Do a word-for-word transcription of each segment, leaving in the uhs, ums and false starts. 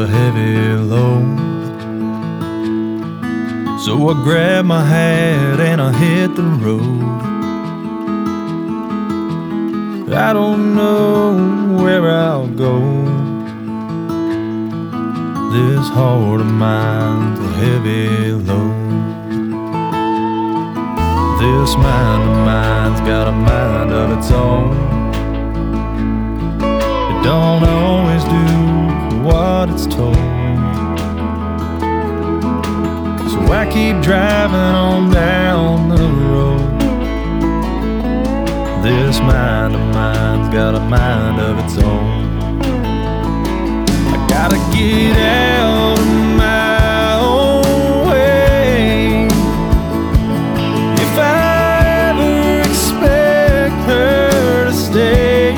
a heavy load. So I grabbed my hat and I hit the road. I don't know where I'll go. This heart of mine's a heavy load. This mind of mine's got a mind of its own. It don't always do what it's told. So I keep driving on down the road. This mind of mine's got a mind of its own. I gotta get out of my own way. If I ever expect her to stay,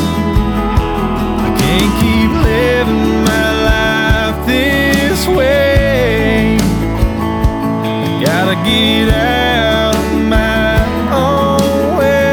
I can't keep living my life this way. I gotta get out of my own way.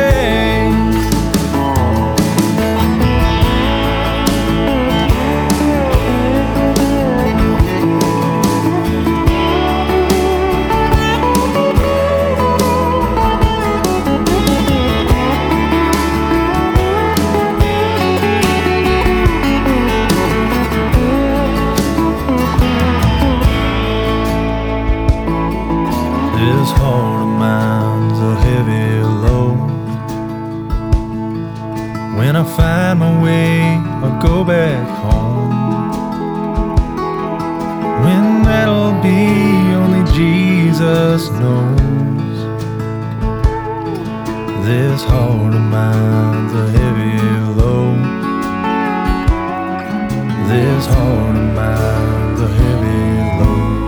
This heart of mine's a heavy load. When I find my way, I'll go back home. When that'll be, only Jesus knows. This heart of mine's a heavy load. This heart of mine's a heavy load.